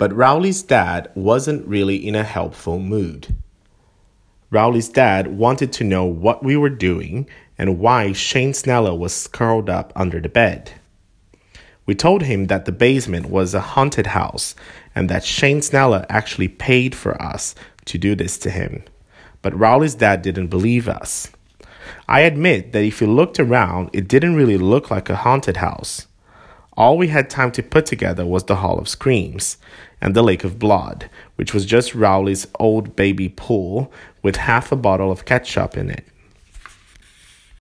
But Rowley's dad wasn't really in a helpful mood. Rowley's dad wanted to know what we were doing and why Shane Sneller was curled up under the bed. We told him that the basement was a haunted house and that Shane Sneller actually paid for us to do this to him. But Rowley's dad didn't believe us. I admit that if you looked around, it didn't really look like a haunted house. All we had time to put together was the Hall of Screams and the Lake of Blood, which was just Rowley's old baby pool with half a bottle of ketchup in it.